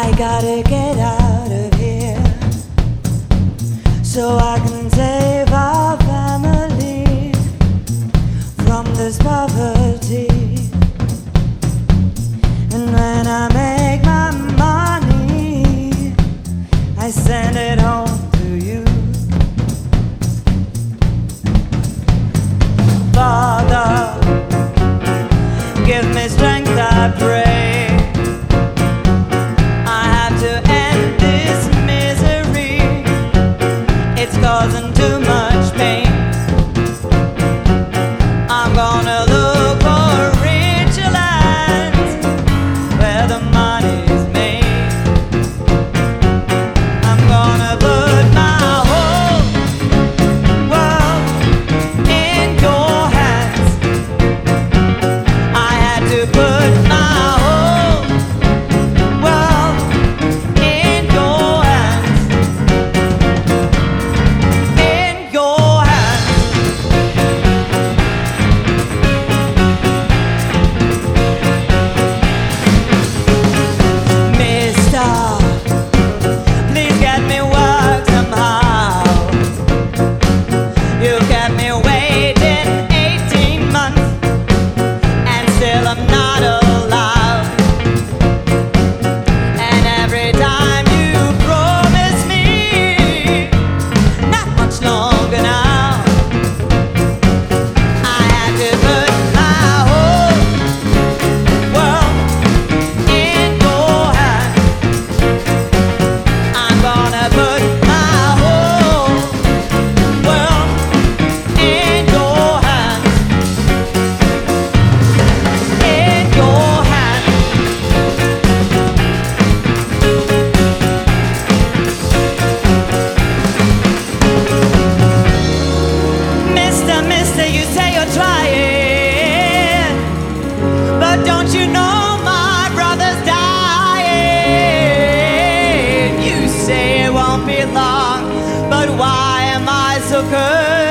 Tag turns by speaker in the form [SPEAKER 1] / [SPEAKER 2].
[SPEAKER 1] I gotta get out of here so I can save our family from this poverty. And when I make my money, I send it home to you. Father, give me strength, I pray. Causing too much pain. I'm gonna look for richer lands where the money's made. I'm gonna put my whole world in your hands. I had to put my whole world in your hands. Don't you know my brother's dying? You say it won't be long, but why am I so cursed?